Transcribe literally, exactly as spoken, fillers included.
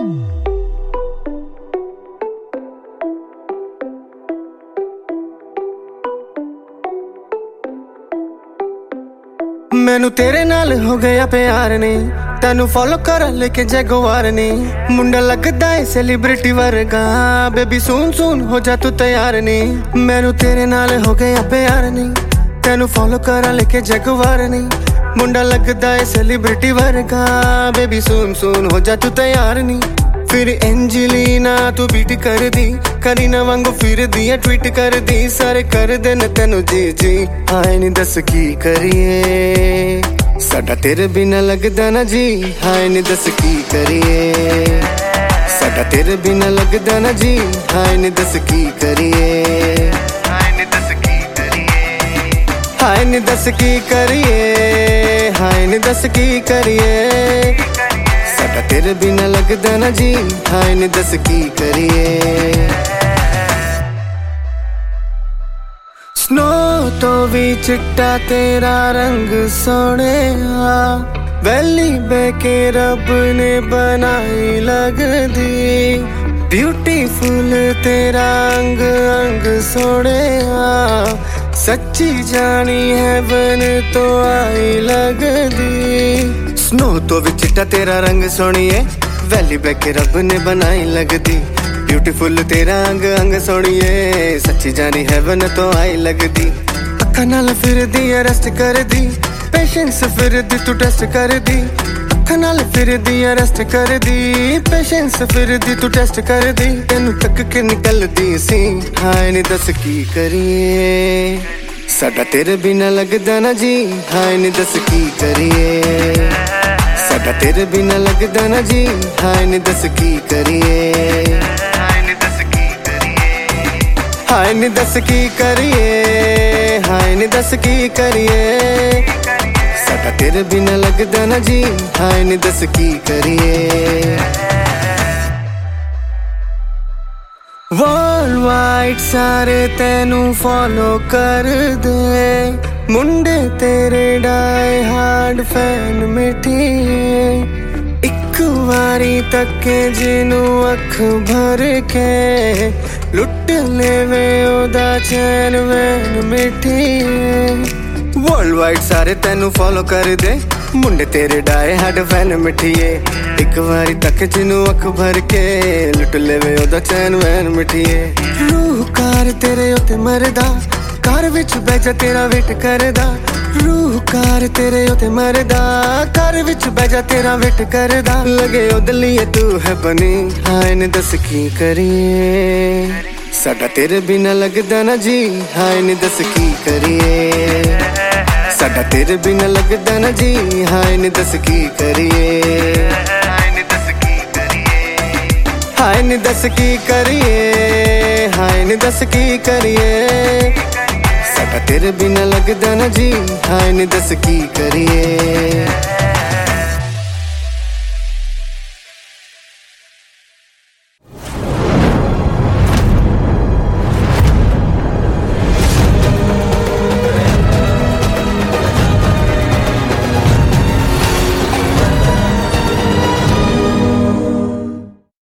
मैनू तेरे नाल हो गया प्यार ने, तेनू फॉलो कर लेके जगवार ने। मुंडा लगदा है सेलिब्रिटी वर्गा, बेबी सून सून हो जा तू तैयार ने। मैनू तेरे नाल हो गया प्यार ने, तेनू फॉलो कर लेके जगवार ने। मुंडा लगदा है सेलिब्रिटी वर्गा, बेबी सून सून हो जा तू तैयार नी। फिर एंजेलिना तू बीट कर दी, करीना वांगू फिर दिया ट्वीट कर दी। सारे कर दे न तेनू जी जी, हाय नी दस की करिए, साडा तेरे बिना लगदा ना जी। हाय नी दस की करिए, साडा तेरे बिना लगदा ना जी। हाय नी दस की करिए, हाय नी दस की करिए, हाय नी दस की करिए, हाय नी दस की करिए। साडा तेरे बिना लगदा ना जी। हाय नी दस की करिए। स्नो तो भी चिट्टा तेरा रंग सोहणिया, वैली बेके रब ने बनाई लगदी। ब्यूटीफुल तेरा अंग अंग सोहणिया, सच्ची जानी हैवन तो आई लगदी। स्नो तो भी चिट्टा तेरा रंग सोहणिए, वैली बेके रब ने बनाई लगदी। ब्यूटीफुल तेरा अंग अंग सोहणिए, सच्ची जानी हैवन तो आई लगदी। अखां नाल फिरदी अरेस्ट कर दी, पेशेंस फिरदी तू टेस्ट कर दी। अखां नाल फिरदी अरेस्ट कर दी, पेशेंस फिरदी तू टेस्ट कर दी। तेनू तक के निकलदी सी, हाय नी दस की करिए, साडा तेरे बिना लगदा ना जी। हाय नी दस की करिए, साडा तेरे बिना लगदा ना जी। हाय नी दस की करिए, हाय नी दस की करिए, हाय नी दस की करिए, हाय नी दस की करिए। साडा तेरे बिना लगदा ना जी। हाय नी दस की करिए। वर्ल्ड वाइड सारे तेनू फॉलो कर दे, मुंडे तेरे डाई हार्ड फैन मिठिए। इक वारी तके जिनू अख भर के, लुट लेवे ओदा चैन वैन मिठिए। वर्ल्ड वाइड सारे तेनू फॉलो कर दे, मुंडे तेरे डाए हार्ड फैन मिठिए। इक वारी तक जिनू अख भर के, लुट लेवे ओदा चैन वैन मिठिए। रूह कार तेरे उत्ते मरदा, कार विच बैठ जा तेरा वेट करदा। रूह कार तेरे उत्ते मरदा, कार विच बैठ जा तेरा वेट करदा। लगे ओदे लिए तू है बनी, हाय नी दस की करिए, साडा तेरे बिना लगदा ना जी। हाय नी दस की करिए, साडा तेरे बिना लगदा ना जी। हाय नी दस की करिए, हाय नी दस की करिए, हाय नी दस की करिए, हाय नी दस की करिए। साडा तेरे बिना लगदा ना जी। हाय नी दस की करिए।